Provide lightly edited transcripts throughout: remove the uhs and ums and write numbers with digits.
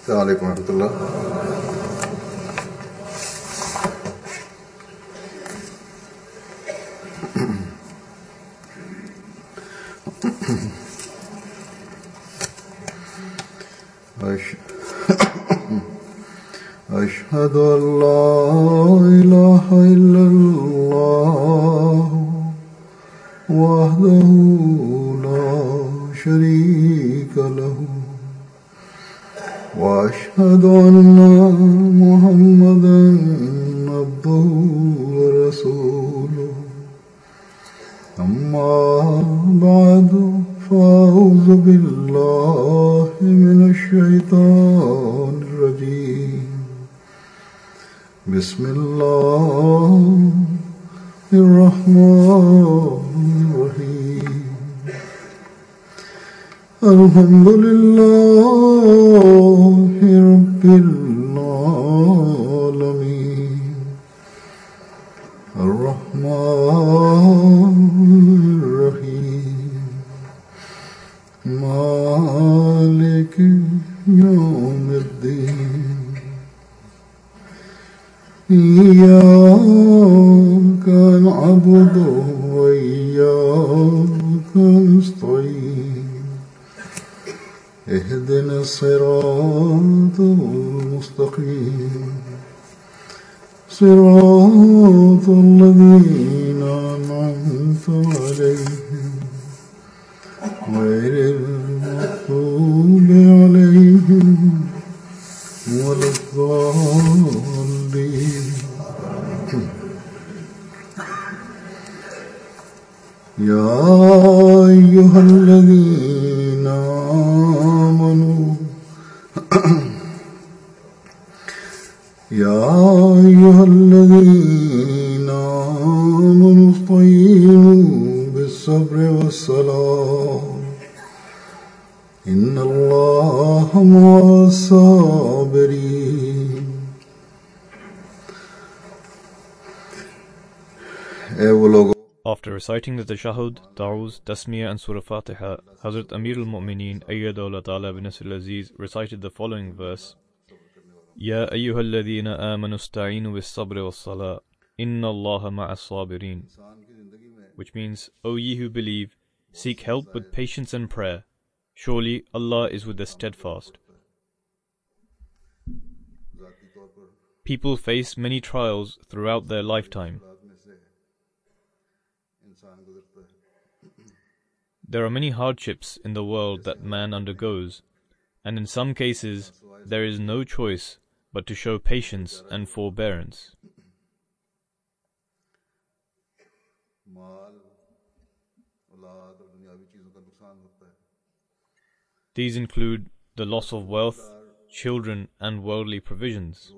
السلام عليكم ورحمة الله. أشهد أن لا إله إلا الله وحده لا شريك له وأشهد أن محمدا عبده ورسوله أما بعد فأعوذ بالله من الشيطان الرجيم بسم الله الرحمن الرحيم الحمد لله رب العالمين الرحمن الرحيم مالك يوم الدين إياك نعبد وإياك نستعين اهدنا الصراط المستقيم صراط الذين أنعمت عليهم غير المغضوب عليهم ولا الضالين. يا أيها الذين آمنوا استعينوا بالصبر والصلاة إن الله مع الصابرين. After reciting the Tashahhud, Ta'awuz, Tasmiyah and Surah Fatiha, Hazrat Amir al-Mu'mineen Ayyadullah Ta'ala bin Nasr al-Aziz recited the following verse: Ya ayyuhalladhina amanu ista'inu bis-sabri was-salah, inna Allaha ma'as sabirin. Which means, O ye who believe, seek help with patience and prayer. Surely Allah is with the steadfast. People face many trials throughout their lifetime. There are many hardships in the world that man undergoes, and in some cases there is no choice but to show patience and forbearance. These include the loss of wealth, children, and worldly provisions.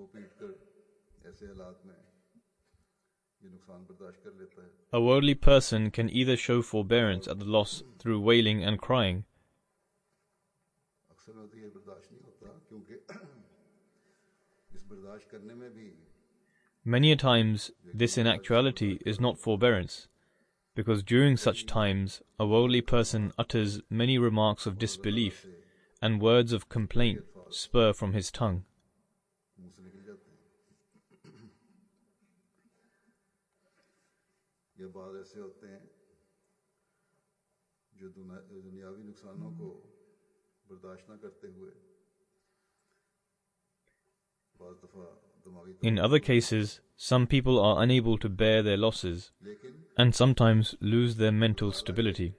A worldly person can either show forbearance at the loss through wailing and crying. Many a times, this in actuality is not forbearance, because during such times a worldly person utters many remarks of disbelief, and words of complaint spur from his tongue. In other cases, some people are unable to bear their losses and sometimes lose their mental stability.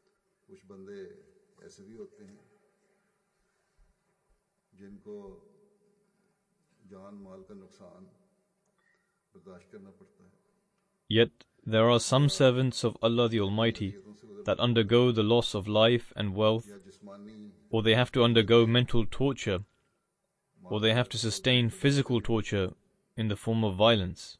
Yet there are some servants of Allah the Almighty that undergo the loss of life and wealth, or they have to undergo mental torture, or they have to sustain physical torture in the form of violence.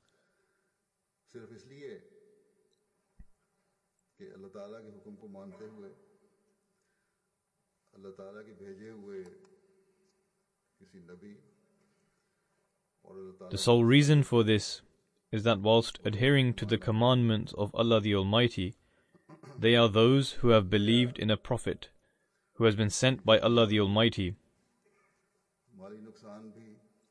The sole reason for this is that whilst adhering to the commandments of Allah the Almighty, they are those who have believed in a prophet who has been sent by Allah the Almighty. माली नुकसान भी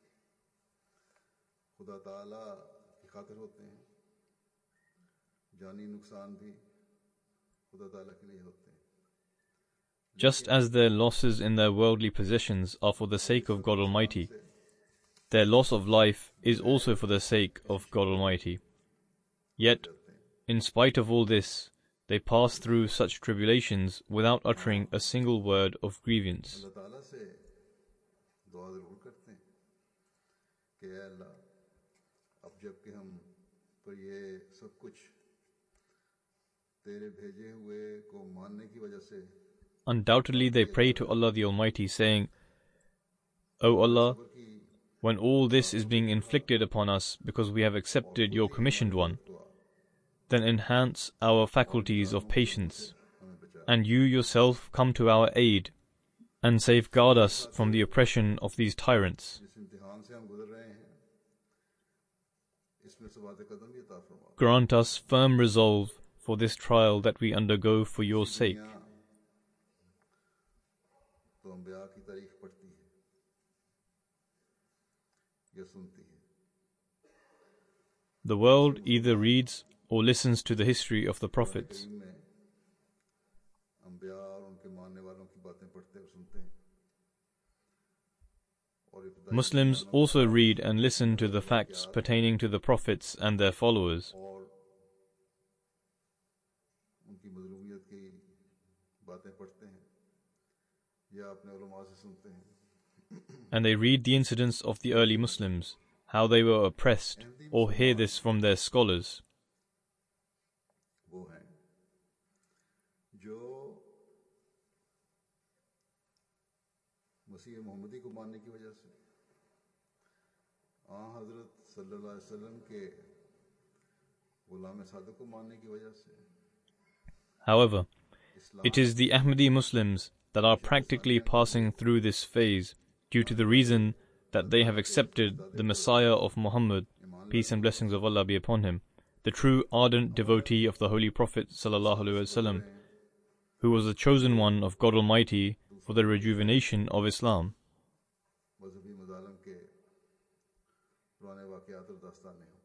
खुदा ताला की खातिर होते हैं, जानी नुकसान भी खुदा ताला के लिए होते हैं. Just as their losses in their worldly possessions are for the sake of God Almighty, their loss of life is also for the sake of God Almighty. Yet, in spite of all this, they pass through such tribulations without uttering a single word of grievance. अल्लाह ताला से दुआ ज़रूर करते हैं कि ऐ अल्लाह, अब जबकि हम पर ये सब कुछ तेरे भेजे हुए को मानने की वजह से, Undoubtedly they pray to Allah the Almighty, saying, O Allah, when all this is being inflicted upon us because we have accepted your commissioned one, then enhance our faculties of patience, and you yourself come to our aid, and safeguard us from the oppression of these tyrants. जिस इम्तिहान से हम गुजर रहे हैं, इसमें सबात कदम भी अता फरमा. Grant us firm resolve for this trial that we undergo for your sake. तो अंबिया की तारीफ पढ़ती है या सुनती है. The world either reads or listens to the history of the prophets. में अंबिया और उनके मानने वालों की बातें पढ़ते और सुनते हैं. और इब्तिदाई Muslims also read and listen to the facts pertaining to the prophets and their followers, और उनकी मजलूमियत की बातें पढ़ते हैं या अपने उलमा से सुनते हैं. and they read the incidents of the early Muslims, how they were oppressed, or hear this from their scholars. वो हैं जो मसीह मोहम्मदी को मानने की वजह से, हज़रत सल्लल्लाहु अलैहि वसल्लम के गुलाम सादिक को मानने की वजह से, However, it is the Ahmadi Muslims that are practically passing through this phase due to the reason that they have accepted the Messiah of Muhammad, peace and blessings of Allah be upon him, the true ardent devotee of the Holy Prophet ﷺ, who was the chosen one of God Almighty for the rejuvenation of Islam. मजहबी मज़ालिम के पुराने वाक़यात और दास्तानें हों.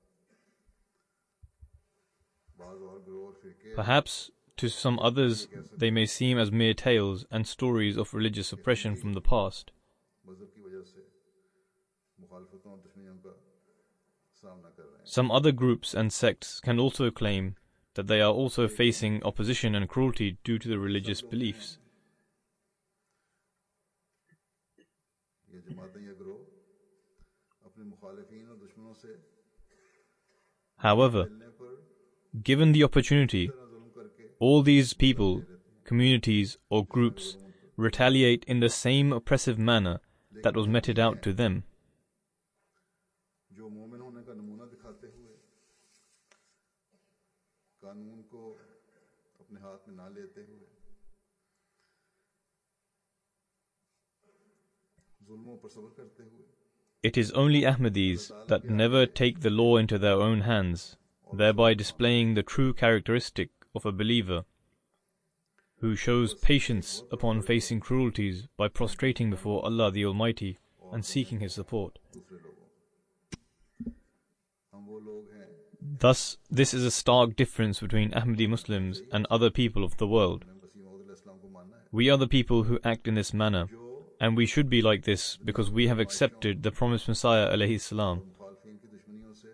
बाज़ और गिरोह और फ़िरक़े Perhaps to some others they may seem as mere tales and stories of religious oppression from the past. मजहब की वजह से मुखालफतों और दुश्मनियों का सामना कर रहे हैं. Some other groups and sects can also claim that they are also facing opposition and cruelty due to their religious beliefs. ये जमातें या गिरोह अपने मुखालिफिन और दुश्मनों से However, मिलने पर given the opportunity, जुल्म करके all these people, communities or groups retaliate in the same oppressive manner that was meted out to them. जो मोमिन होने का नमूना दिखाते हुए कानून को अपने हाथ में ना लेते हुए जुल्मों पर सब्र करते हुए It is only Ahmadis that never take the law into their own hands, thereby displaying the true characteristic of a believer, who shows patience upon facing cruelties by prostrating before Allah the Almighty and seeking His support. दूसरे लोगों. हम वो लोग हैं Thus, this is a stark difference between Ahmadi Muslims and other people of the world. मसीह मौद अलैहिस्सलाम को मानना है We are the people who act in this manner, जो and we should be like this because we have accepted the promised Messiah alayhi salam. मुखालफिन की दुश्मनियों से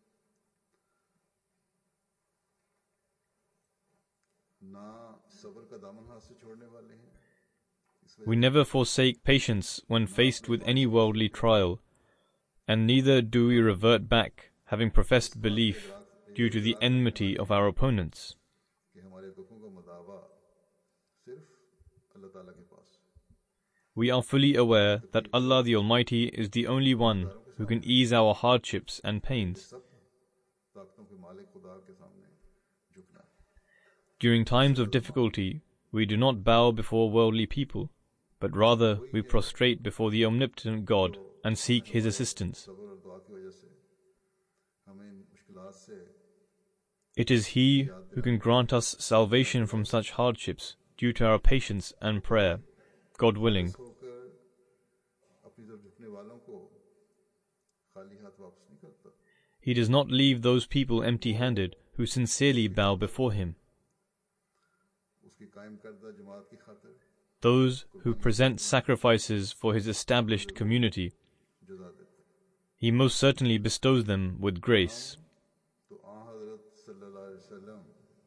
ना सब्र का दामन हाथ से छोड़ने वाले हैं. इस वजह We never forsake patience when faced with any worldly trial, and neither do we revert back, having professed belief, due to the enmity of our opponents. कि हमारे दुखों का मदावा सिर्फ अल्लाह ताला के पास. We are fully aware that Allah the Almighty is the only one who can ease our hardships and pains. सब ताकतों के मालिक खुदा के सामने झुकना है. During times of difficulty, we do not bow before worldly people, but rather we prostrate before the omnipotent God and seek His assistance. सब्र और दुआ की वजह से हमें इन मुश्किलात से It is He who can grant us salvation from such hardships due to our patience and prayer, God willing. होकर अपनी तरफ झुकने वालों को खाली हाथ वापस नहीं करता. He does not leave those people empty-handed who sincerely bow before him. उसकी कायम करदा जमात की खातिर Those who present sacrifices for his established community, जुदा देते. he most certainly bestows them with grace. तो आ हज़रत सल्लल्लाहु अलैहि वसल्लम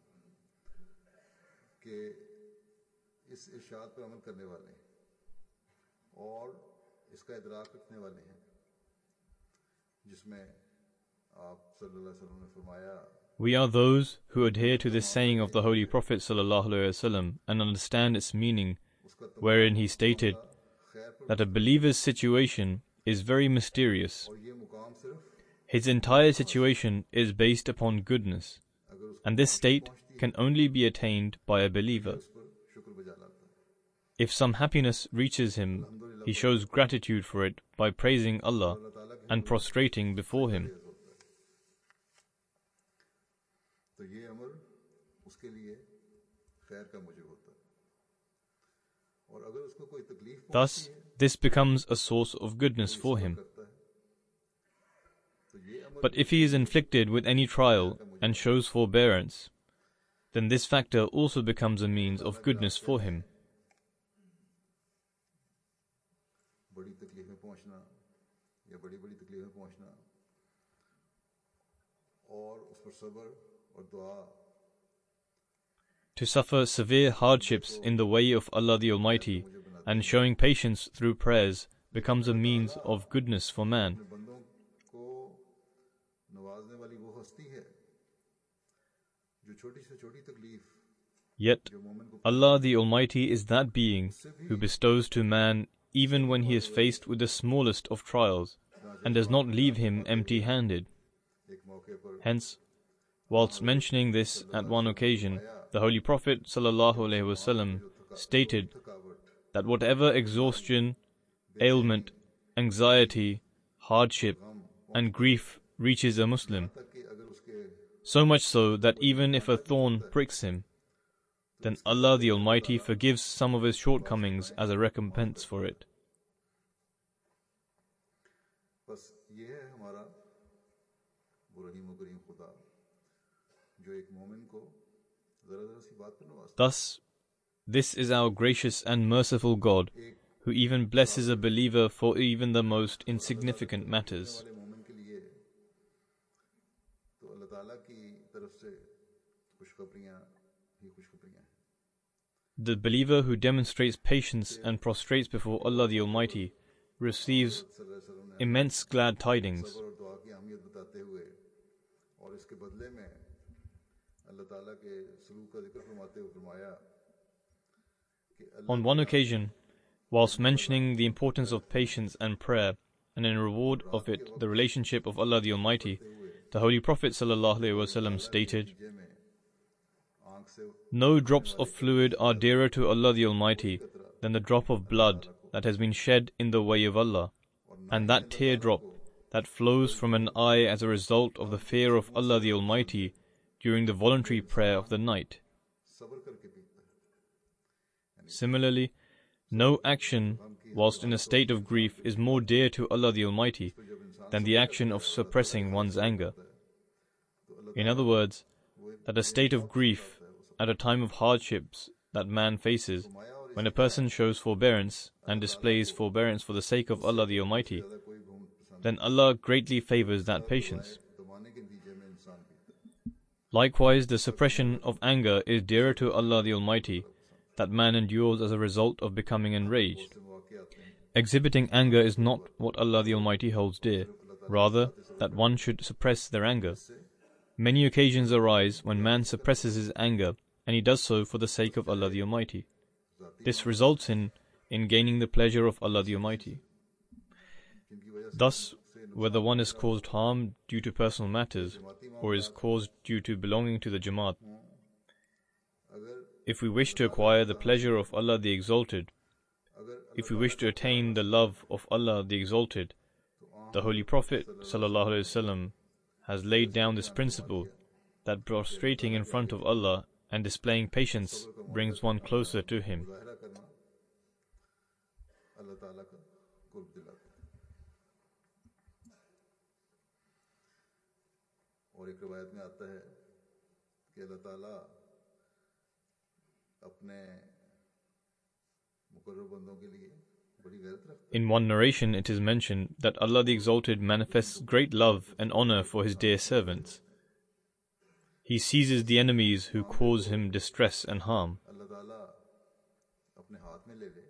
के इस इरशाद पर अमल करने वाले हैं और इसका इदराक रखने वाले हैं जिसमें आप सल्लल्लाहु अलैहि वसल्लम ने फरमाया. We are those who adhere to this saying of the Holy Prophet ﷺ and understand its meaning, wherein he stated that a believer's situation is very mysterious. और ये मुकाम सिर्फ His entire situation is based upon goodness, and this state can only be attained by a believer. उस पर शुक्र बजा लाता है. If some happiness reaches him, he shows gratitude for it by praising Allah and prostrating before him. तो ये अमर उसके लिए खैर का मुझे होता है. और अगर उसको कोई तकलीफ Thus, पहुंचती है this becomes a source of goodness for him. करता है तो ये अमर But if he is inflicted with any trial and shows forbearance, then this factor also becomes a means of goodness for him. बड़ी तकलीफें पहुंचना या बड़ी बड़ी तकलीफें पहुंचना और उस पर सब्र और दुआ To suffer severe hardships in the way of Allah the Almighty and showing patience through prayers becomes a means of goodness for man. अपने बंदों को नवाजने वाली वो हस्ती है जो छोटी से छोटी तकलीफ Yet, जो मोमिन को Allah the Almighty is that being who bestows to man even when he is faced with the smallest of trials and does not leave him empty-handed. एक मौके पर Hence, whilst mentioning this at one occasion, the Holy Prophet ﷺ stated थकावट that whatever exhaustion, ailment, anxiety, hardship, and grief reaches a Muslim, तक कि अगर उसके so much so that even if a thorn pricks him, then Allah the Almighty forgives some of his shortcomings as a recompense for it. बस ये है हमारा वो रहीम और करीम खुदा जो एक मोमिन को जरा जरा सी बात पर नवाजता Thus, this is our gracious and merciful God, who even blesses a believer for even the most insignificant matters. वाले मोमिन के लिए तो अल्लाह ताला की तरफ से खुशखबरियां ही खुशखबरियां हैं. The believer who demonstrates patience and prostrates before Allah the Almighty receives सल्लल्लाहु अलैहि वसल्लम ने immense glad tidings. सब्र और दुआ की अहमियत बताते हुए और इसके बदले में अल्लाह ताला के सलूक का जिक्र फरमाते हुए फरमाया कि अल्लाह On one occasion, whilst mentioning the importance of patience and prayer, and in reward of it the relationship of Allah the Almighty, the Holy Prophet ﷺ stated, नतीजे में आंख से "No drops of fluid are dearer to Allah the Almighty than the drop of blood that has been shed in the way of Allah, and that teardrop that flows from an eye as a result of the fear of Allah the Almighty during the voluntary prayer of the night." सब्र करके पीता है. Similarly, no action whilst in a state of grief is more dear to Allah the Almighty than the action of suppressing one's anger. In other words, that a state of grief at a time of hardships that man faces, when a person shows forbearance and displays forbearance for the sake of Allah the Almighty, कोई भी पसंद then Allah greatly favors that patience. दबाने के नतीजे में इंसान पीता है. Likewise, the suppression of anger is dearer to Allah the Almighty that man endures as a result of becoming enraged. से मौके आते हैं Exhibiting anger is not what Allah the Almighty holds dear, rather that one should suppress their anger. Many occasions arise when man suppresses his anger, and he does so for the sake of Allah the Almighty. This results in gaining the pleasure of Allah the Almighty. जिनकी वजह से Thus, whether one is caused harm due to personal matters, or is caused due to belonging to the Jamaat, अगर if we wish to acquire the pleasure of Allah the Exalted, अगर if we wish to attain the love of Allah the Exalted, the Holy Prophet ﷺ has laid down this principle that prostrating in front of Allah and displaying patience brings one closer to Him. मुजाहरा करना अल्लाह ताला का कुर्ब दिलाता है. और एक रिवायत में आता है कि अल्लाह ताला अपने मुकर्रब बंदों के लिए बड़ी गैरत रखता है. In one narration, it is mentioned that Allah the Exalted manifests great love and honor for His dear servants. He seizes the enemies who cause Him distress and harm. अल्लाह ताला अपने हाथ में ले ले,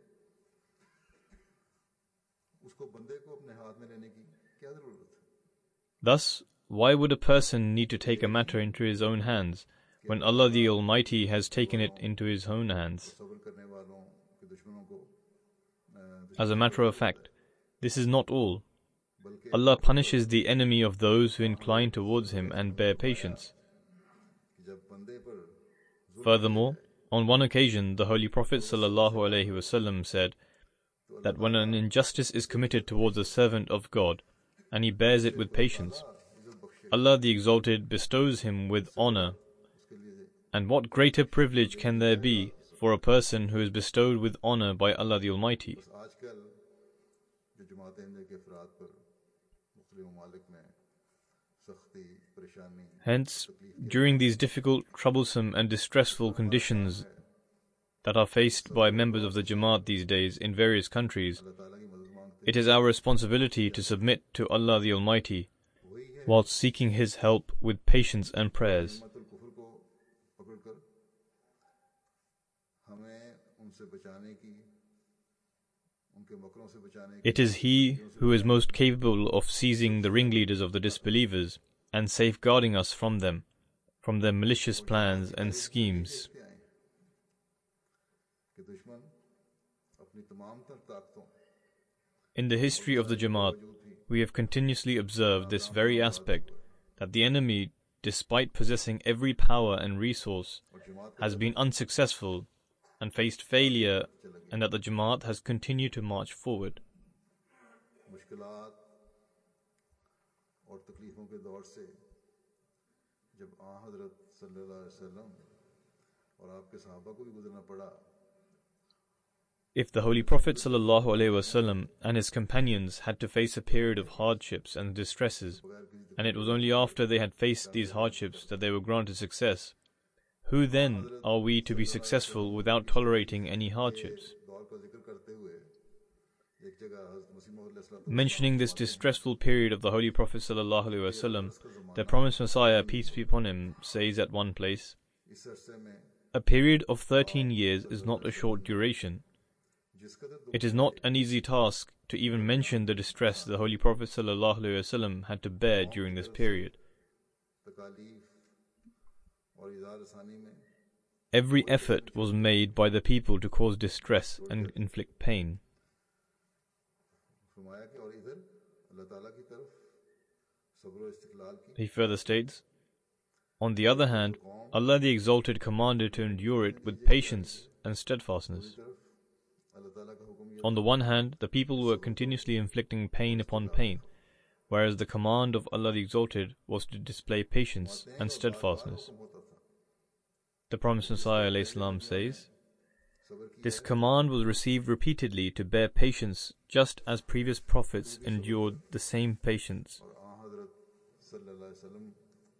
उसको बंदे को अपने हाथ में लेने की क्या जरूरत है? Thus, why would a person need to take a matter into his own hands when Allah the Almighty has taken it into His own hands? सब्र करने वालों के दुश्मनों को As a matter of fact, this is not all. Allah punishes the enemy of those who incline towards Him and bear patience. जब बंदे पर Furthermore, on one occasion, the Holy Prophet ﷺ said that when an injustice is committed towards a servant of God, and he bears it with patience, Allah the Exalted bestows him with honor. And what greater privilege can there be for a person who is bestowed with honor by Allah the Almighty? आजकल जो जमात अहमदिया के अफराद पर मुख्तलिफ ममालिक में सख्ती परेशानी Hence, during these difficult, troublesome and distressful conditions that are faced by members of the Jamaat these days in various countries, अल्लाह ताला की मदद मांगते it is our responsibility to submit to Allah the Almighty whilst seeking His help with patience and prayers. मतुल कुफर को पकड़कर हमें उनसे बचाने की, उनके मकरों से बचाने की It is He who is most capable of seizing the ringleaders of the disbelievers and safeguarding us from them, from their malicious plans and schemes. देखते आए कि दुश्मन अपनी तमाम तर ताकतों In the history of the Jamaat, we have continuously observed this very aspect, that the enemy, despite possessing every power and resource, और जमात has been unsuccessful and faced failure, and that the Jamaat has continued to march forward. मुश्किलात और तकलीफों के दौर से जब हज़रत सल्लल्लाहु अलैहि वसल्लम और आपके सहाबा को भी गुजरना पड़ा, If the Holy Prophet ﷺ and his companions had to face a period of hardships and distresses, and it was only after they had faced these hardships that they were granted success, who then are we to be successful without tolerating any hardships? दौर का जिक्र करते हुए एक जगह हज़रत मसीह मौऊद अलैहिस्सलाम Mentioning this distressful period of the Holy Prophet ﷺ, the promised Messiah, peace be upon him, says at one place, इस अरसे में "A period of 13 years is not a short duration. जिस कदर It is not an easy task to even mention the distress the Holy Prophet ﷺ had to bear during this period. तकालीफ और इज़ार रसानी में Every effort was made by the people to cause distress and inflict pain." फरमाया कि और इधर अल्लाह ताला की तरफ सब्र और इस्तिक़लाल की He further states, "On the other hand, Allah the Exalted commanded to endure it with patience and steadfastness. तरफ अल्लाह ताला का हुक्म ये On the one hand, the people were continuously inflicting pain upon pain, whereas the command of Allah the Exalted was to display patience and steadfastness." हुक्म होता था, The Promised Messiah ﷺ says, सब्र की "This command was received repeatedly to bear patience, just as previous prophets endured the same patience." और हज़रत सल्लल्लाहु अलैहि वसल्लम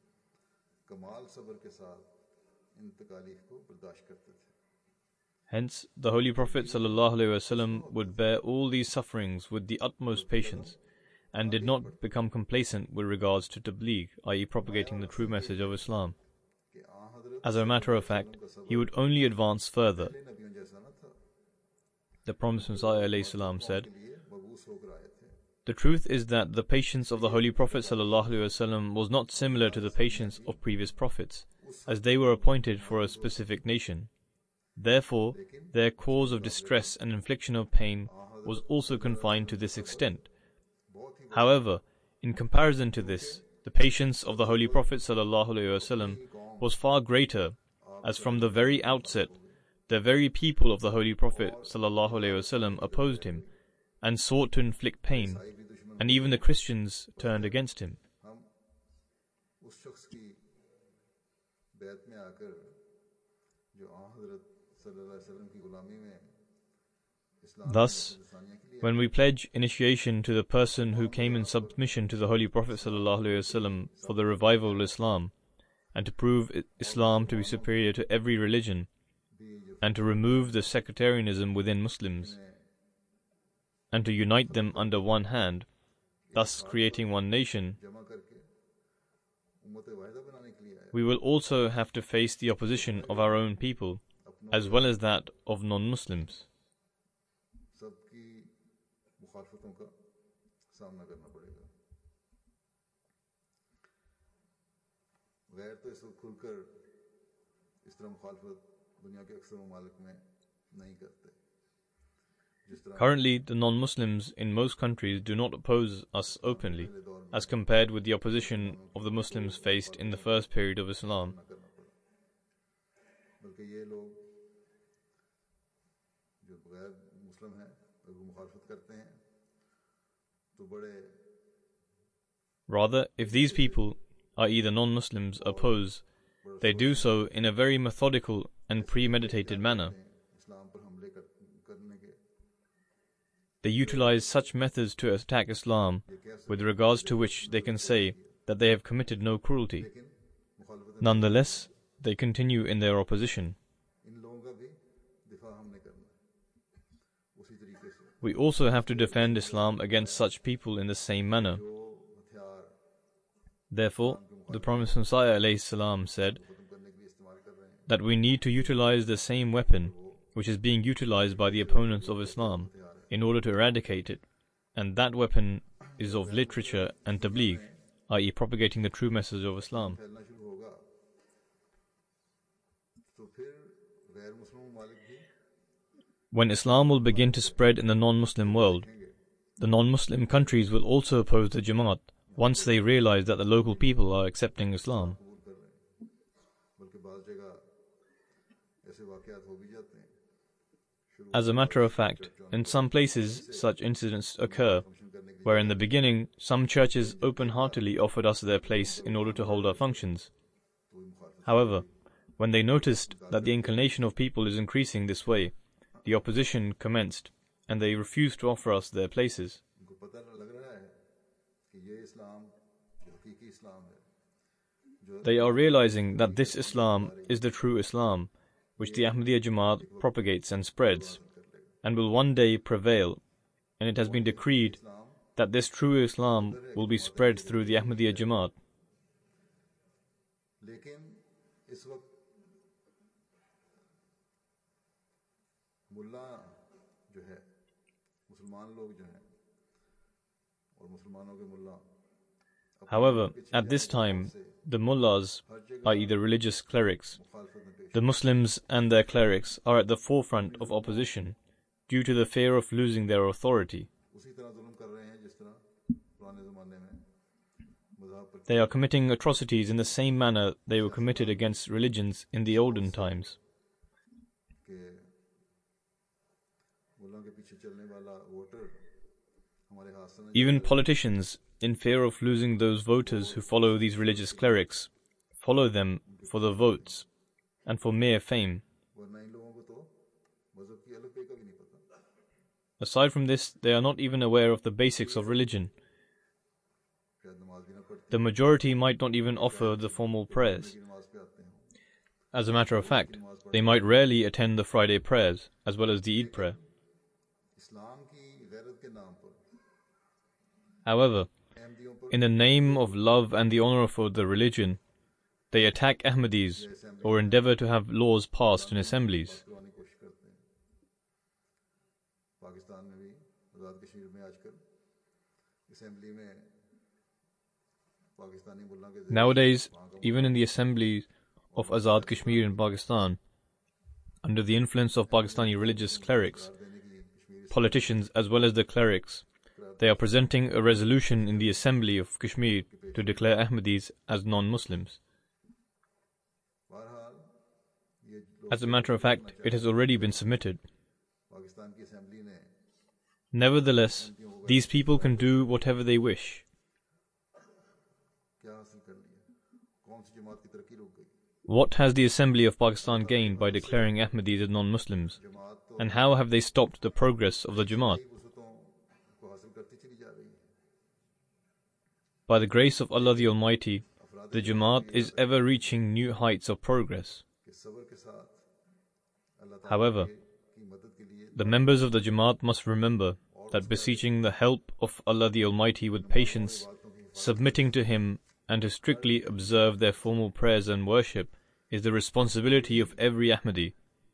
कमाल सब्र के साथ इन तकालीफ को बर्दाश्त करते थे. Hence, the Holy Prophet ﷺ would bear all these sufferings with the utmost patience, and did not become complacent with regards to tabligh, i.e. propagating the true message of Islam. कि हज़रत As a matter of fact, he would only advance further. नबियों जैसा न था, The Promised Messiah ﷺ said, के लिए मबूस होकर आए थे. "The truth is that the patience of the Holy Prophet ﷺ was not similar to the patience of previous prophets, as they were appointed for a specific nation. Therefore, their cause of distress and infliction of pain was also confined to this extent. However, in comparison to this, the patience of the Holy Prophet ﷺ was far greater, as from the very outset, the very people of the Holy Prophet ﷺ opposed him and sought to inflict pain, and even the Christians turned against him. हम उस शख्स की बैत में आकर जो हज़रत सल्लल्लाहु अलैहि वसल्लम की गुलामी में Thus, when we pledge initiation to the person who came in submission to the Holy Prophet ﷺ for the revival of Islam, and to prove Islam to be superior to every religion, and to remove the sectarianism within Muslims, and to unite them under one hand, thus creating one nation, we will also have to face the opposition of our own people, as well as that of non-Muslims. Currently, the non-Muslims in most countries do not oppose us openly, as compared with the opposition of the Muslims faced in the first period of Islam. Rather, if these people, i.e. the non-Muslims, oppose, they do so in a very methodical and premeditated manner. They utilize such methods to attack Islam, with regards to which they can say that they have committed no cruelty. Nonetheless, they continue in their opposition. We also have to defend Islam against such people in the same manner. Therefore, the Promised Messiah ﷺ said that we need to utilize the same weapon which is being utilized by the opponents of Islam in order to eradicate it, and that weapon is of literature and tabligh, i.e. propagating the true message of Islam. When Islam will begin to spread in the non-Muslim world, the non-Muslim countries will also oppose the Jamaat once they realize that the local people are accepting Islam. As a matter of fact, in some places such incidents occur, where in the beginning some churches open-heartedly offered us their place in order to hold our functions. However, when they noticed that the inclination of people is increasing this way, the opposition commenced, and they refused to offer us their places. They are realizing that this Islam is the true Islam, which the Ahmadiyya Jamaat propagates and spreads, and will one day prevail, and it has been decreed that this true Islam will be spread through the Ahmadiyya Jamaat. However, at this time, the mullahs, i.e. the religious clerics, the Muslims and their clerics are at the forefront of opposition due to the fear of losing their authority. They are committing atrocities in the same manner they were committed against religions in the olden times. Even politicians, in fear of losing those voters who follow these religious clerics, follow them for the votes and for mere fame. Aside from this, they are not even aware of the basics of religion. The majority might not even offer the formal prayers. As a matter of fact, they might rarely attend the Friday prayers as well as the Eid prayer. However, in the name of love and the honor for the religion, they attack Ahmadis or endeavor to have laws passed in assemblies. Nowadays, even in the assembly of Azad Kashmir in Pakistan, under the influence of Pakistani religious clerics, politicians as well as the clerics, they are presenting a resolution in the assembly of Kashmir to declare Ahmadis as non-Muslims. As a matter of fact, it has already been submitted. Nevertheless, these people can do whatever they wish. What has the Assembly of Pakistan gained by declaring Ahmadis as non-Muslims? And how have they stopped the progress of the Jamaat? By the grace of Allah the Almighty, the Jamaat is ever reaching new heights of progress. However, the members of the Jamaat must remember that beseeching the help of Allah the Almighty with patience, submitting to Him, and to strictly observe their formal prayers and worship is the responsibility of every Ahmadi.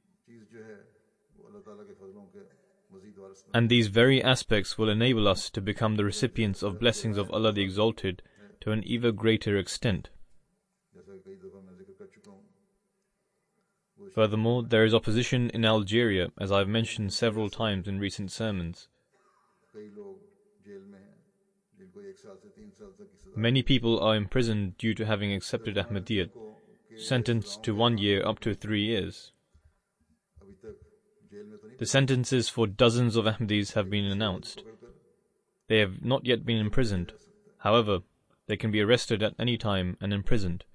And these very aspects will enable us to become the recipients of blessings of Allah the Exalted to an even greater extent. Furthermore, there is opposition in Algeria, as I have mentioned several times in recent sermons. Many people are imprisoned due to having accepted Ahmadiyyat, sentenced to 1 year up to 3 years. The sentences for dozens of Ahmadis have been announced. They have not yet been imprisoned. However, they can be arrested at any time and imprisoned.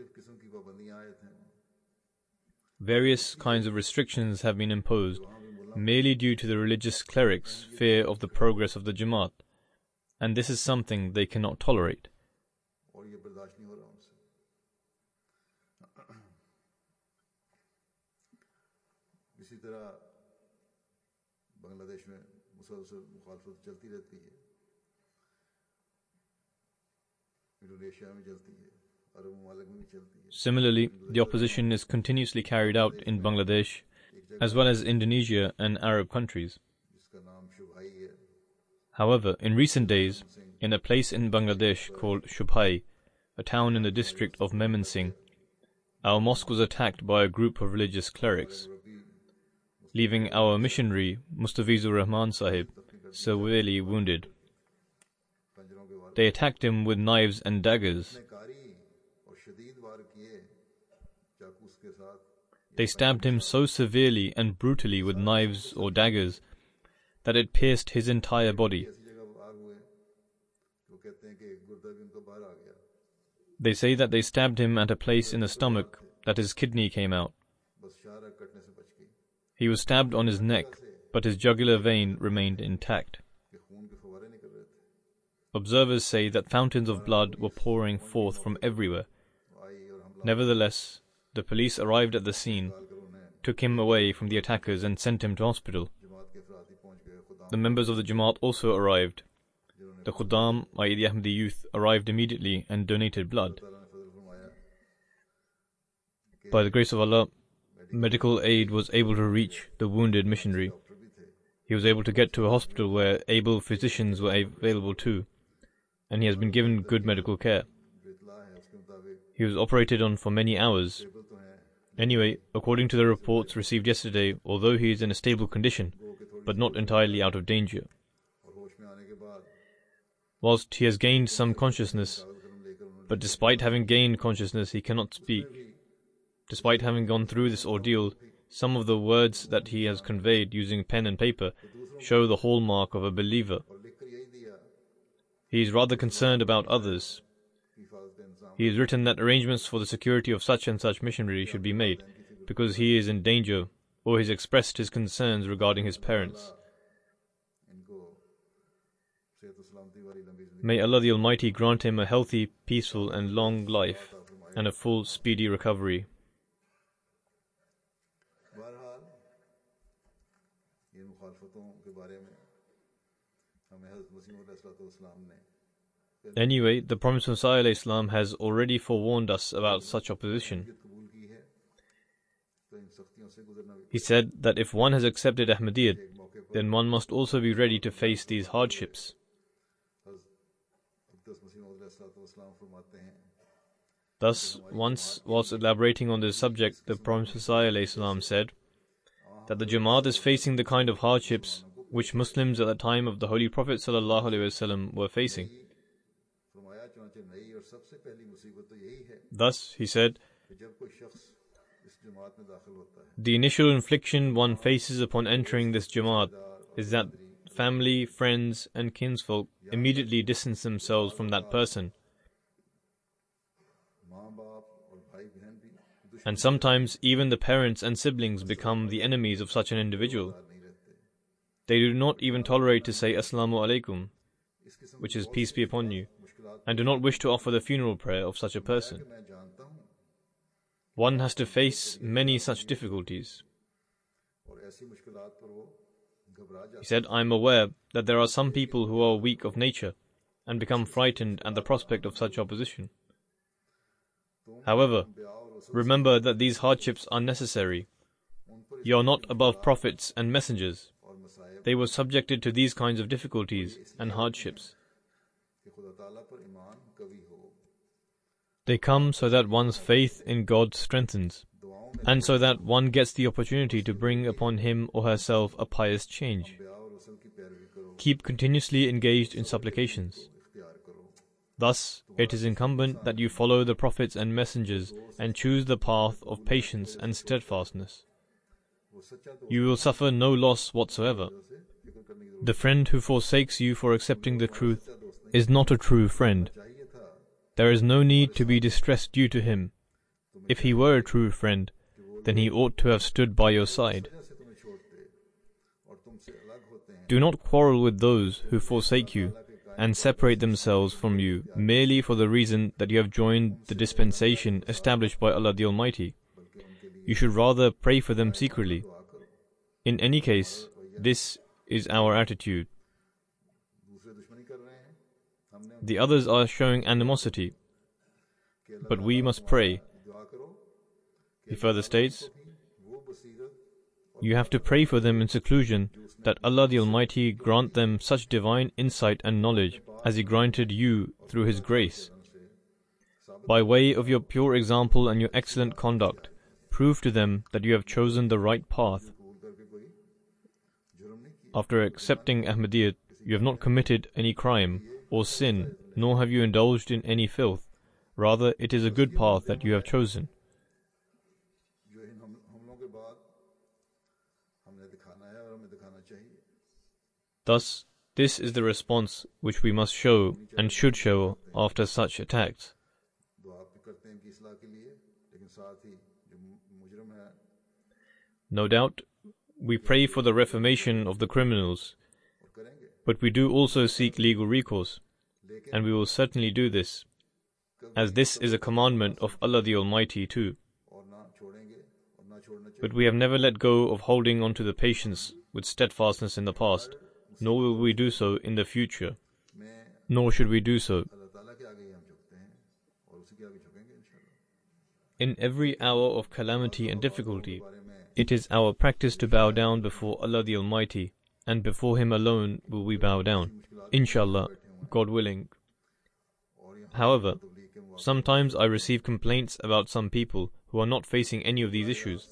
Various kinds of restrictions have been imposed, merely due to the religious clerics' fear of the progress of the Jamaat, and this is something they cannot tolerate. Similarly, the opposition is continuously carried out in Bangladesh, as well as Indonesia and Arab countries. However, in recent days, in a place in Bangladesh called Shubhai, a town in the district of Memansingh, our mosque was attacked by a group of religious clerics, leaving our missionary, Mustafizur Rahman Sahib, severely wounded. They attacked him with knives and daggers. They stabbed him so severely and brutally with knives or daggers that it pierced his entire body. They say that they stabbed him at a place in the stomach that his kidney came out. He was stabbed on his neck, but his jugular vein remained intact. Observers say that fountains of blood were pouring forth from everywhere. Nevertheless, the police arrived at the scene, took him away from the attackers and sent him to hospital. The members of the Jamaat also arrived. The Khuddam, i.e. the Ahmadi youth, arrived immediately and donated blood. By the grace of Allah, medical aid was able to reach the wounded missionary. He was able to get to a hospital where able physicians were available too, and he has been given good medical care. He was operated on for many hours. Anyway, according to the reports received yesterday, although he is in a stable condition, but not entirely out of danger. Whilst he has gained some consciousness, but despite having gained consciousness, he cannot speak. Despite having gone through this ordeal, some of the words that he has conveyed using pen and paper show the hallmark of a believer. He is rather concerned about others. He has written that arrangements for the security of such and such missionary should be made, because he is in danger, or he has expressed his concerns regarding his parents. May Allah the Almighty grant him a healthy, peaceful and long life, and a full, speedy recovery. Anyway, the Prophet ﷺ has already forewarned us about such opposition. He said that if one has accepted Ahmadiyyat, then one must also be ready to face these hardships. Thus, once, whilst elaborating on this subject, the Prophet ﷺ said that the Jamaat is facing the kind of hardships which Muslims at the time of the Holy Prophet ﷺ were facing. Thus, he said, the initial infliction one faces upon entering this Jamaat is that family, friends and kinsfolk immediately distance themselves from that person. and sometimes even the parents and siblings become the enemies of such an individual. They do not even tolerate to say Assalamu alaikum, which is peace be upon you, and do not wish to offer the funeral prayer of such a person. One has to face many such difficulties. He said, I am aware that there are some people who are weak of nature and become frightened at the prospect of such opposition. However, remember that these hardships are necessary. You are not above prophets and messengers. They were subjected to these kinds of difficulties and hardships. They come so that one's faith in God strengthens, and so that one gets the opportunity to bring upon him or herself a pious change. Keep continuously engaged in supplications. Thus, it is incumbent that you follow the prophets and messengers and choose the path of patience and steadfastness. You will suffer no loss whatsoever. The friend who forsakes you for accepting the truth is not a true friend. There is no need to be distressed due to him. If he were a true friend, then he ought to have stood by your side. Do not quarrel with those who forsake you and separate themselves from you merely for the reason that you have joined the dispensation established by Allah the Almighty. You should rather pray for them secretly. In any case, this is our attitude. The others are showing animosity, but we must pray. He further states, you have to pray for them in seclusion, that Allah the Almighty grant them such divine insight and knowledge as He granted you through His grace. By way of your pure example and your excellent conduct, prove to them that you have chosen the right path. After accepting Ahmadiyyat, you have not committed any crime or sin, nor have you indulged in any filth. Rather, it is a good path that you have chosen. Thus, this is the response which we must show and should show after such attacks. No doubt, we pray for the reformation of the criminals, but we do also seek legal recourse, and we will certainly do this, as this is a commandment of Allah the Almighty too. But we have never let go of holding on to the patience with steadfastness in the past, nor will we do so in the future, nor should we do so. In every hour of calamity and difficulty, it is our practice to bow down before Allah the Almighty, and before Him alone will we bow down, inshallah, God willing. However, sometimes I receive complaints about some people who are not facing any of these issues.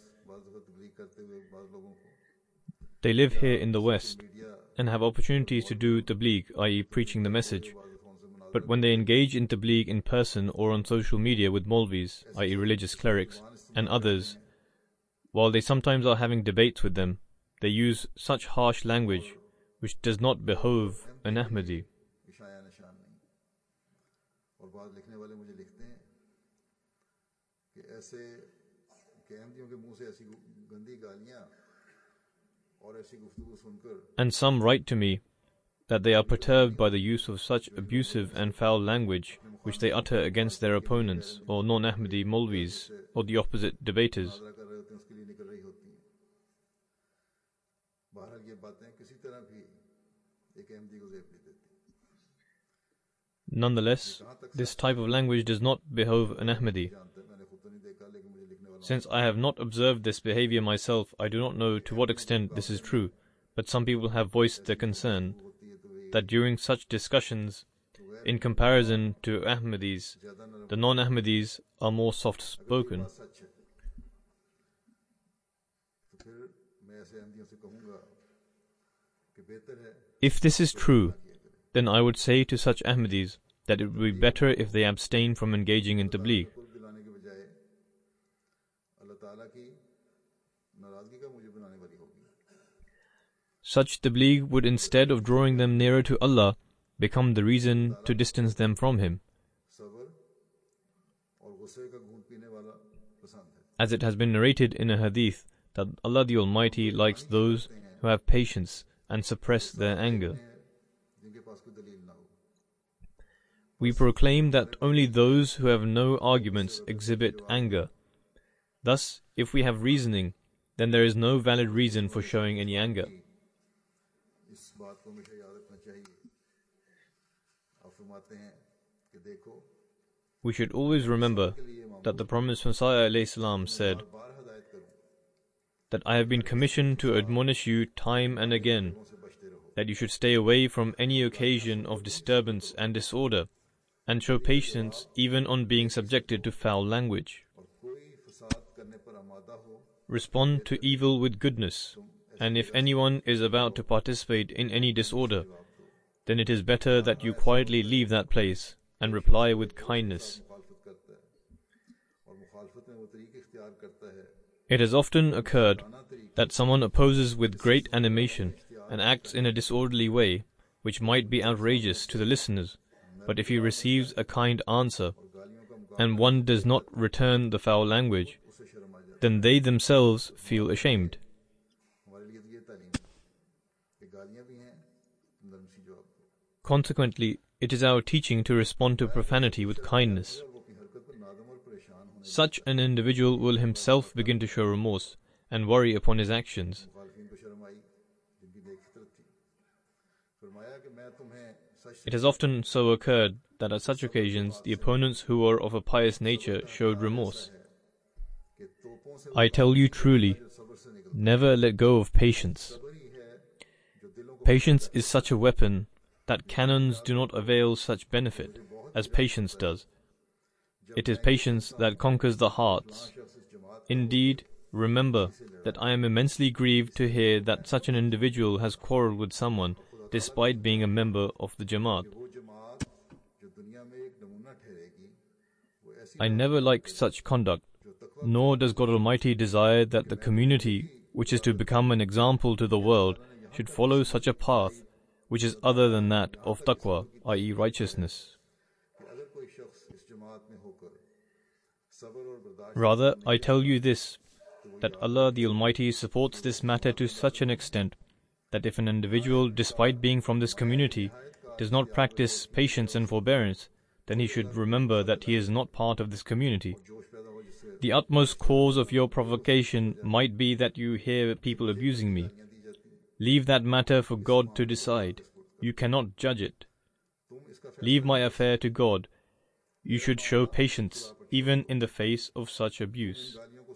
They live here in the West and have opportunities to do tabligh, i.e. preaching the message. But when they engage in tabligh in person or on social media with Maulvis, i.e. religious clerics, and others, while they sometimes are having debates with them, they use such harsh language which does not behove an Ahmadi. And some write to me that they are perturbed by the use of such abusive and foul language which they utter against their opponents or non-Ahmadi Maulvis or the opposite debaters. Nonetheless, this type of language does not behove an Ahmadi. Since I have not observed this behavior myself, I do not know to what extent this is true, but some people have voiced their concern that during such discussions, in comparison to Ahmadis, the non-Ahmadis are more soft-spoken. If this is true, then I would say to such Ahmadis that it would be better if they abstain from engaging in tabligh. Such tabligh would, instead of drawing them nearer to Allah, become the reason to distance them from Him. as it has been narrated in a hadith that Allah the Almighty likes those who have patience and suppress their anger. We proclaim that only those who have no arguments exhibit anger. Thus, if we have reasoning, then there is no valid reason for showing any anger. We should always remember that the promised Messiah ﷺ said that I have been commissioned to admonish you time and again that you should stay away from any occasion of disturbance and disorder and show patience even on being subjected to foul language. Respond to evil with goodness, and if anyone is about to participate in any disorder, then it is better that you quietly leave that place and reply with kindness. It has often occurred that someone opposes with great animation and acts in a disorderly way, which might be outrageous to the listeners, but if he receives a kind answer, and one does not return the foul language, then they themselves feel ashamed. Consequently, it is our teaching to respond to profanity with kindness. Such an individual will himself begin to show remorse and worry upon his actions. It has often so occurred that at such occasions the opponents who were of a pious nature showed remorse. I tell you truly, never let go of patience. Patience is such a weapon that cannons do not avail such benefit as patience does. It is patience that conquers the hearts. Indeed, remember that I am immensely grieved to hear that such an individual has quarreled with someone despite being a member of the Jamaat. I never like such conduct, nor does God Almighty desire that the community, which is to become an example to the world, should follow such a path which is other than that of taqwa, i.e. righteousness. Rather, I tell you this, that Allah the Almighty supports this matter to such an extent that if an individual, despite being from this community, does not practice patience and forbearance, then he should remember that he is not part of this community. The utmost cause of your provocation might be that you hear people abusing me. Leave that matter for God to decide. You cannot judge it. Leave my affair to God. You should show patience even in the face of such abuse.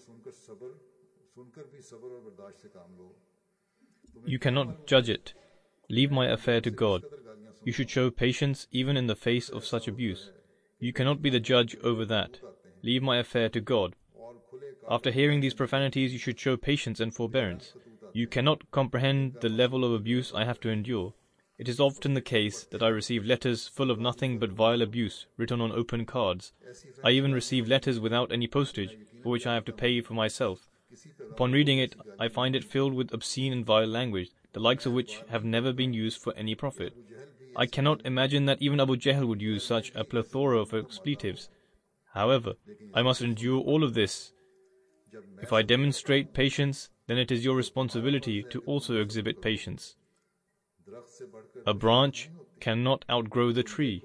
You cannot judge it. Leave my affair to God. You should show patience even in the face of such abuse. You cannot be the judge over that. Leave my affair to God. After hearing these profanities, you should show patience and forbearance. You cannot comprehend the level of abuse I have to endure. It is often the case that I receive letters full of nothing but vile abuse, written on open cards. I even receive letters without any postage, for which I have to pay for myself. Upon reading it, I find it filled with obscene and vile language, the likes of which have never been used for any profit. I cannot imagine that even Abu Jahl would use such a plethora of expletives. However, I must endure all of this. If I demonstrate patience, then it is your responsibility to also exhibit patience. A branch cannot outgrow the tree.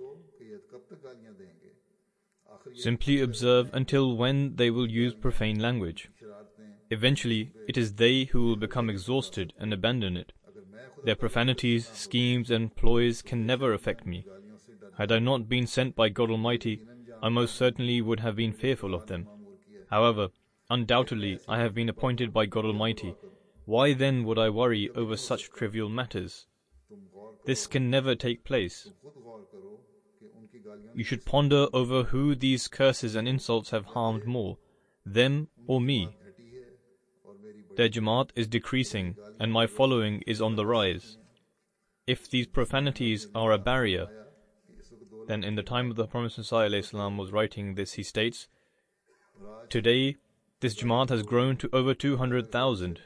Simply observe until when they will use profane language. Eventually, it is they who will become exhausted and abandon it. Their profanities, schemes, and ploys can never affect me. Had I not been sent by God Almighty, I most certainly would have been fearful of them. However, undoubtedly, I have been appointed by God Almighty. Why then would I worry over such trivial matters? This can never take place. You should ponder over who these curses and insults have harmed more, them or me. Their Jamaat is decreasing, and my following is on the rise. If these profanities are a barrier, then in the time of the Promised Messiah ﷺ was writing this, he states, today, this Jamaat has grown to over 200,000.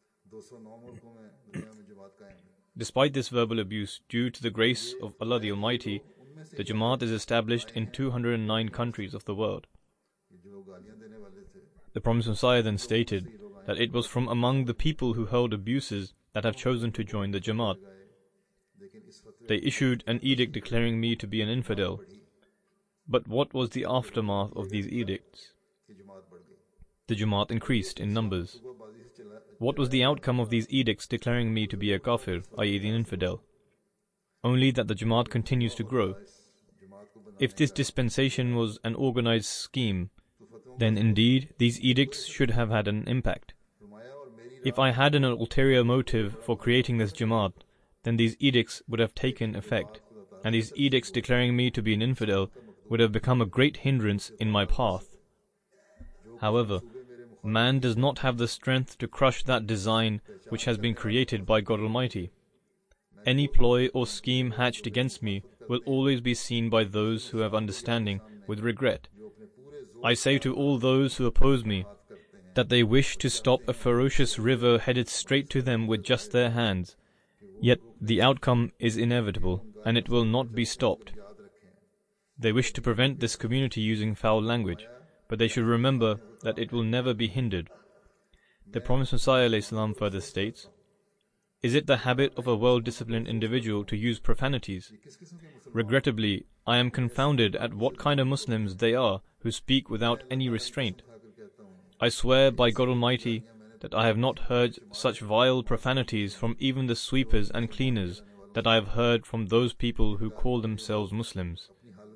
Despite this verbal abuse, due to the grace of Allah the Almighty, the Jamaat is established in 209 countries of the world. The Promised Messiah then stated that it was from among the people who held abuses that have chosen to join the Jamaat. They issued an edict declaring me to be an infidel. But what was the aftermath of these edicts? The Jamaat increased in numbers. What was the outcome of these edicts declaring me to be a kafir, i.e. the infidel? Only that the Jamaat continues to grow. If this dispensation was an organized scheme, then indeed these edicts should have had an impact. If I had an ulterior motive for creating this Jamaat, then these edicts would have taken effect, and these edicts declaring me to be an infidel would have become a great hindrance in my path. However, man does not have the strength to crush that design which has been created by God Almighty. Any ploy or scheme hatched against me will always be seen by those who have understanding with regret. I say to all those who oppose me that they wish to stop a ferocious river headed straight to them with just their hands, yet the outcome is inevitable, and it will not be stopped. They wish to prevent this community using foul language, but they should remember that it will never be hindered. The Promised Messiah ﷺ further states, "Is it the habit of a well-disciplined individual to use profanities? Regrettably, I am confounded at what kind of Muslims they are who speak without any restraint. I swear by God Almighty that I have not heard such vile profanities from even the sweepers and cleaners that I have heard from those people who call themselves Muslims.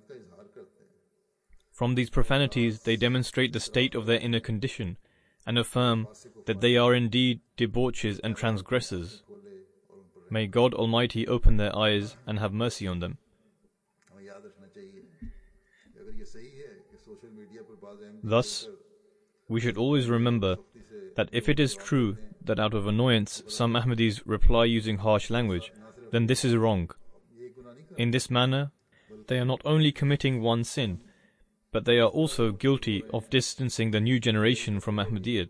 From these profanities they demonstrate the state of their inner condition and affirm that they are indeed debauchers and transgressors. May God Almighty open their eyes and have mercy on them." Thus, we should always remember that if it is true that out of annoyance some Ahmadis reply using harsh language, then this is wrong. In this manner, they are not only committing one sin, but they are also guilty of distancing the new generation from Ahmadiyyat.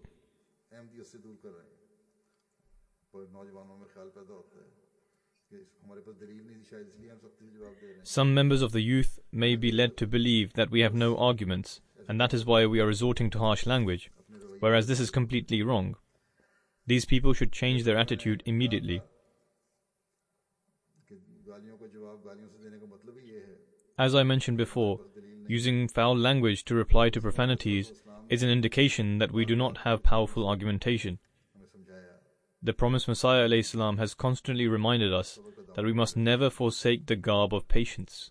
Some members of the youth may be led to believe that we have no arguments, and that is why we are resorting to harsh language, whereas this is completely wrong. These people should change their attitude immediately. As I mentioned before, using foul language to reply to profanities is an indication that we do not have powerful argumentation. The Promised Messiah ﷺ has constantly reminded us that we must never forsake the garb of patience.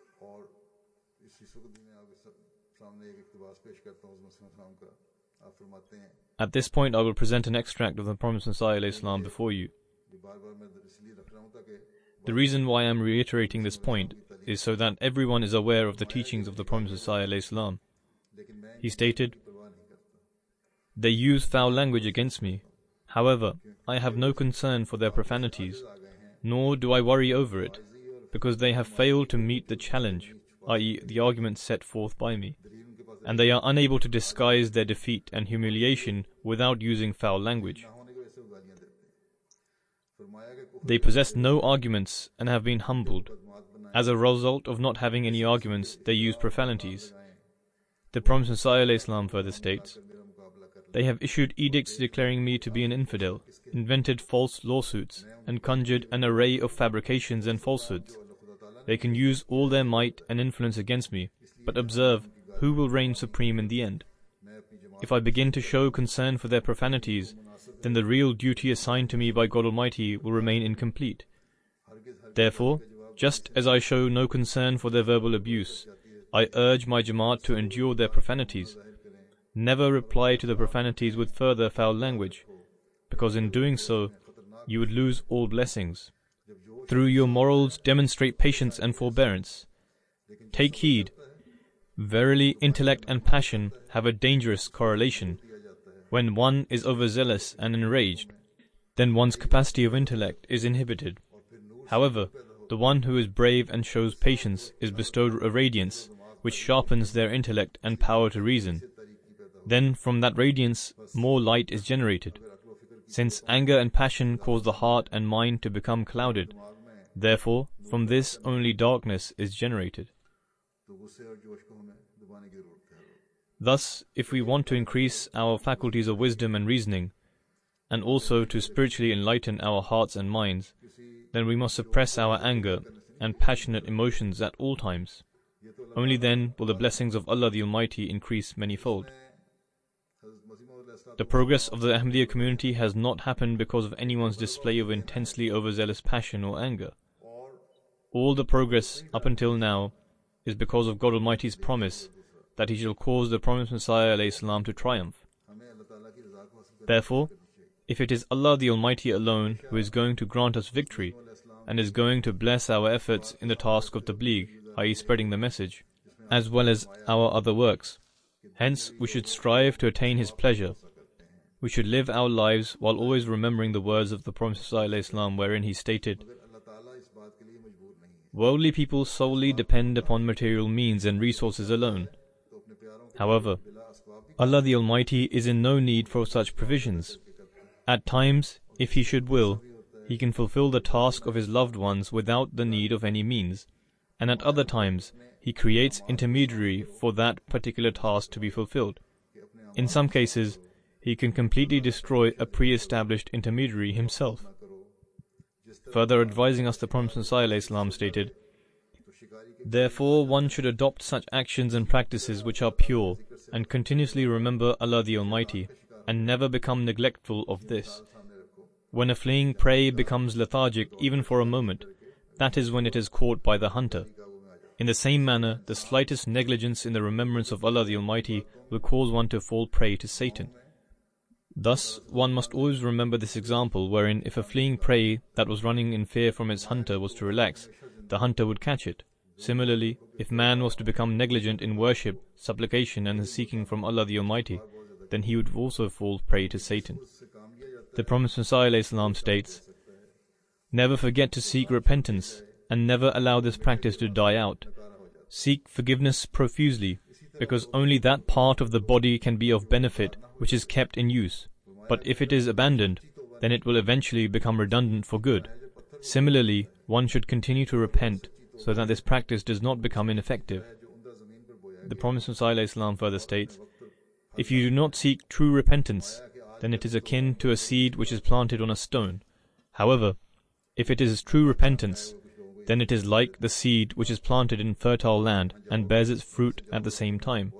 At this point, I will present an extract of the Promised Messiah ﷺ before you. The reason why I am reiterating this point is so that everyone is aware of the teachings of the Promised Messiah ﷺ. He stated, "They use foul language against me. However, I have no concern for their profanities, nor do I worry over it, because they have failed to meet the challenge, i.e. the argument set forth by me, and they are unable to disguise their defeat and humiliation without using foul language. They possess no arguments and have been humbled. As a result of not having any arguments, they use profanities." The Promised Messiah ﷺ further states, "They have issued edicts declaring me to be an infidel, invented false lawsuits, and conjured an array of fabrications and falsehoods. They can use all their might and influence against me, but observe who will reign supreme in the end. If I begin to show concern for their profanities, then the real duty assigned to me by God Almighty will remain incomplete. Therefore, just as I show no concern for their verbal abuse, I urge my Jamaat to endure their profanities. Never reply to the profanities with further foul language, because in doing so, you would lose all blessings. Through your morals, demonstrate patience and forbearance. Take heed. Verily, intellect and passion have a dangerous correlation. When one is overzealous and enraged, then one's capacity of intellect is inhibited. However, the one who is brave and shows patience is bestowed a radiance which sharpens their intellect and power to reason. Then from that radiance more light is generated. Since anger and passion cause the heart and mind to become clouded, therefore from this only darkness is generated. Thus, if we want to increase our faculties of wisdom and reasoning, and also to spiritually enlighten our hearts and minds, then we must suppress our anger and passionate emotions at all times. Only then will the blessings of Allah the Almighty increase manyfold. The progress of the Ahmadiyya community has not happened because of anyone's display of intensely overzealous passion or anger. All the progress up until now is because of God Almighty's promise that He shall cause the promised Messiah ﷺ to triumph. Therefore, if it is Allah the Almighty alone who is going to grant us victory and is going to bless our efforts in the task of tabligh, i.e. spreading the message, as well as our other works, hence we should strive to attain His pleasure. We should live our lives while always remembering the words of the Prophet ﷺ, wherein he stated, "Worldly people solely depend upon material means and resources alone. However, Allah the Almighty is in no need for such provisions. At times, if He should will, He can fulfill the task of His loved ones without the need of any means, and at other times, He creates intermediary for that particular task to be fulfilled. In some cases, He can completely destroy a pre-established intermediary Himself." Further advising us, the Prophet ﷺ stated, "Therefore one should adopt such actions and practices which are pure, and continuously remember Allah the Almighty, and never become neglectful of this. When a fleeing prey becomes lethargic even for a moment, that is when it is caught by the hunter. In the same manner, the slightest negligence in the remembrance of Allah the Almighty will cause one to fall prey to Satan. Thus, one must always remember this example wherein if a fleeing prey that was running in fear from its hunter was to relax, the hunter would catch it. Similarly, if man was to become negligent in worship, supplication and the seeking from Allah the Almighty, then he would also fall prey to Satan. The Prophet ﷺ states, "Never forget to seek repentance, and never allow this practice to die out. Seek forgiveness profusely, because only that part of the body can be of benefit which is kept in use. But if it is abandoned, then it will eventually become redundant for good. Similarly, one should continue to repent, so that this practice does not become ineffective." The Prophet ﷺ further states, "If you do not seek true repentance, then it is akin to a seed which is planted on a stone. However, if it is true repentance, then it is like the seed which is planted in fertile land and bears its fruit at the same time."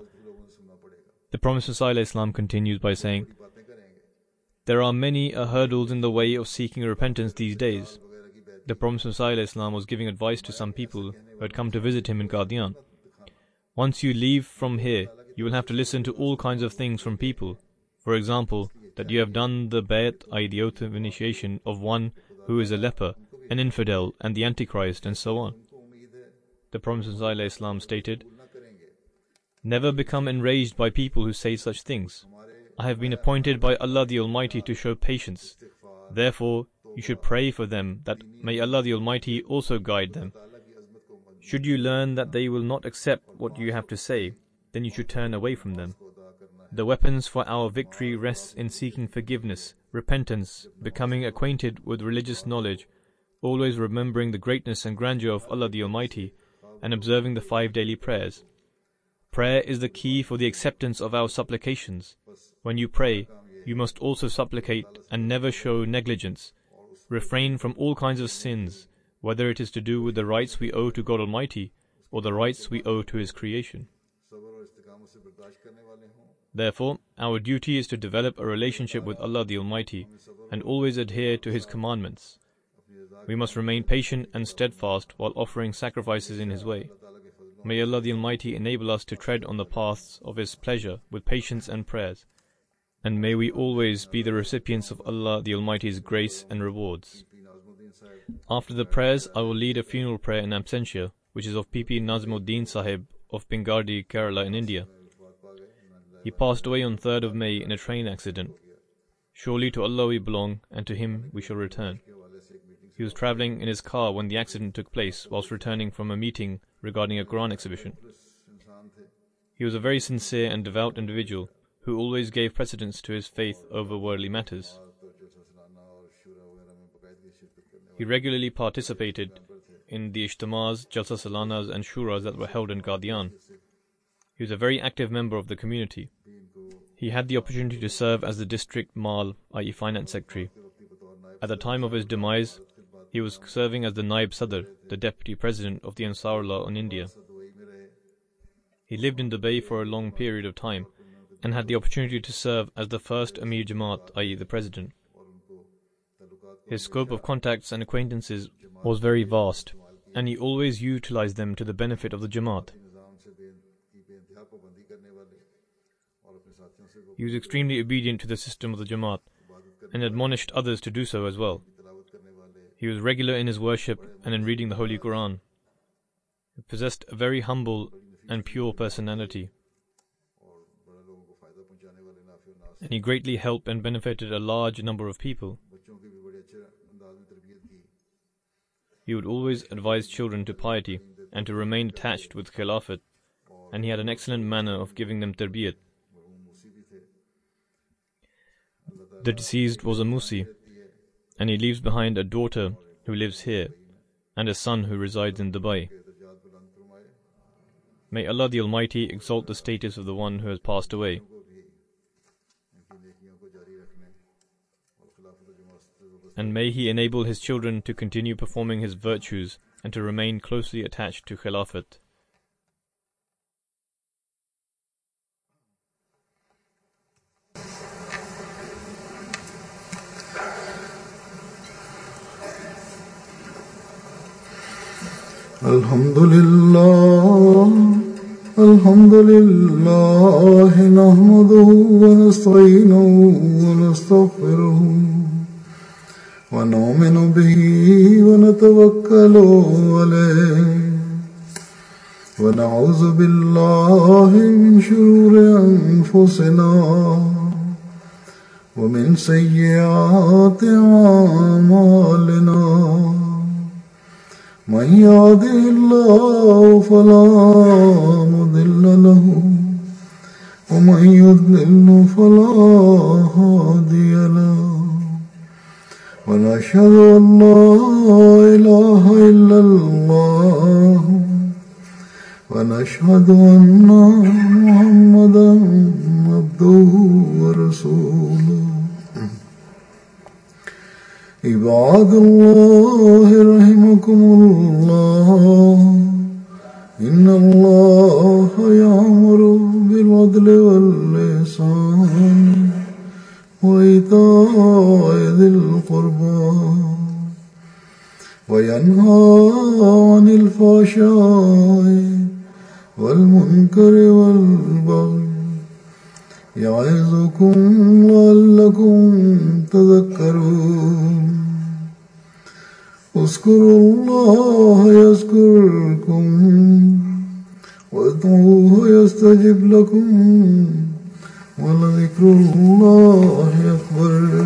The Prophet ﷺ continues by saying, "There are many hurdles in the way of seeking repentance these days." The Prophet ﷺ was giving advice to some people who had come to visit him in Qadian. "Once you leave from here, you will have to listen to all kinds of things from people. For example, that you have done the bayat, i.e. the oath of initiation, of one who is a leper, an infidel, and the Antichrist, and so on." The Prophet ﷺ stated, "Never become enraged by people who say such things. I have been appointed by Allah the Almighty to show patience. Therefore, you should pray for them that may Allah the Almighty also guide them. Should you learn that they will not accept what you have to say, then you should turn away from them. The weapons for our victory rests in seeking forgiveness, repentance, becoming acquainted with religious knowledge, always remembering the greatness and grandeur of Allah the Almighty, and observing the 5 daily prayers. Prayer is the key for the acceptance of our supplications. When you pray, you must also supplicate and never show negligence. Refrain from all kinds of sins, whether it is to do with the rights we owe to God Almighty or the rights we owe to His creation. Therefore, our duty is to develop a relationship with Allah the Almighty and always adhere to His commandments. We must remain patient and steadfast while offering sacrifices in His way. May Allah the Almighty enable us to tread on the paths of His pleasure with patience and prayers. And may we always be the recipients of Allah the Almighty's grace and rewards. After the prayers, I will lead a funeral prayer in absentia, which is of P.P. Nazimuddin Sahib of Pingardi, Kerala in India. He passed away on 3rd of May in a train accident. Surely to Allah we belong, and to Him we shall return. He was travelling in his car when the accident took place whilst returning from a meeting regarding a Quran exhibition. He was a very sincere and devout individual who always gave precedence to his faith over worldly matters. He regularly participated in the Ijtimas, Jalsa Salanas and Shuras that were held in Qadian. He was a very active member of the community. He had the opportunity to serve as the district mal, i.e. finance secretary. At the time of his demise, he was serving as the Naib Sadr, the deputy president of the Ansarullah in India. He lived in Dubai for a long period of time and had the opportunity to serve as the first Amir Jamaat, i.e. the president. His scope of contacts and acquaintances was very vast, and he always utilized them to the benefit of the Jamaat. He was extremely obedient to the system of the Jamaat and admonished others to do so as well. He was regular in his worship and in reading the Holy Quran. He possessed a very humble and pure personality, and he greatly helped and benefited a large number of people. He would always advise children to piety and to remain attached with Khilafat, and he had an excellent manner of giving them tarbiyat. The deceased was a Musi, and he leaves behind a daughter who lives here and a son who resides in Dubai. May Allah the Almighty exalt the status of the one who has passed away. And may He enable his children to continue performing his virtues and to remain closely attached to Khilafat. Alhamdulillah, nahmaduhu wa nasta'inuhu wa nastaghfiruhu wa nu'minu bihi wa natawakkalu alayhi wa na'udhu billahi min shururi anfusina wa min sayyiati a'malina. من يهده الله فلا مضل له ومن يضلل فلا هادي له ونشهد أن لا إله إلا الله ونشهد أن محمدا عبده ورسوله. عباد الله رحمكم الله إن الله يأمر بالعدل والإحسان وإيتاء ذي القربى وينهى عن الفحشاء والمنكر والبغي يعظكم لعلكم تذكرون. اذكروا الله يذكركم وادعوه يستجب لكم ولذكر الله أكبر.